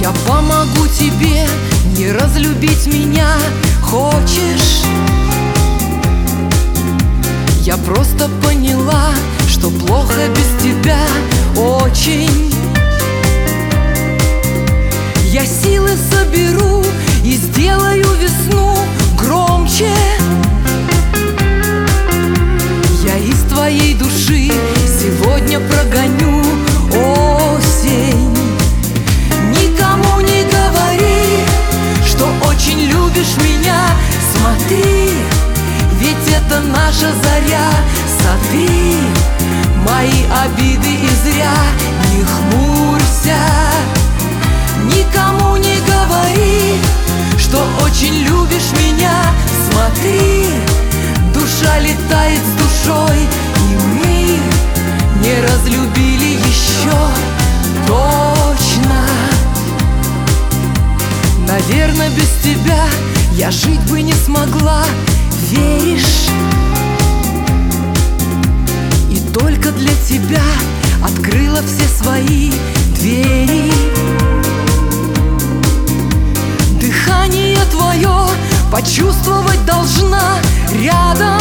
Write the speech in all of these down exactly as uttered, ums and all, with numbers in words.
Я помогу тебе не разлюбить меня. Хочешь? Я просто поняла, что плохо без тебя очень. Я силы соберу и сделаю весну громче. Я из твоей души сегодня прогоню осень. Никому не говори, что очень любишь меня. Смотри, ведь это наша заря. Сотри мои обиды и зря. Не хмурься. Никому не говори, что очень любишь меня. Смотри, душа летает с душой, и мы не разлюбили еще точно. Наверное, без тебя я жить бы не смогла, веришь? И только для тебя открыла все свои двери. Дыхание твое почувствовать должна рядом.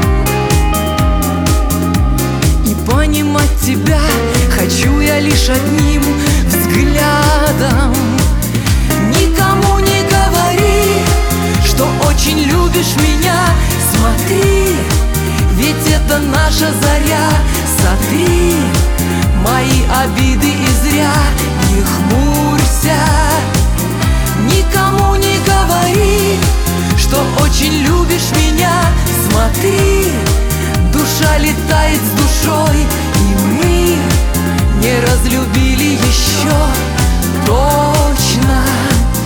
И понимать тебя хочу я лишь одним взглядом. Никому не говори, что очень любишь меня. Смотри, ведь это наша заря. Сотри мои обиды и зря. Не хмурься. Никому не говори, что очень любишь меня. Смотри, душа летает с душой, и мы не разлюбили еще точно.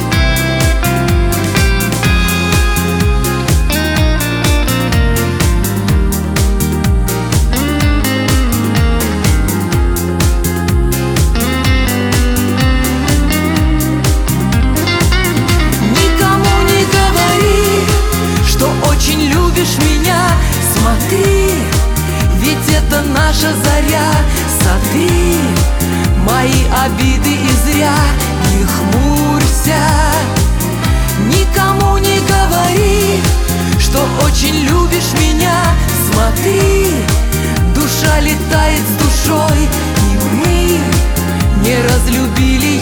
Очень любишь меня. Смотри, ведь это наша заря. Сотри мои обиды и зря. Не хмурься. Никому не говори, что очень любишь меня. Смотри, душа летает с душой, и мы не разлюбили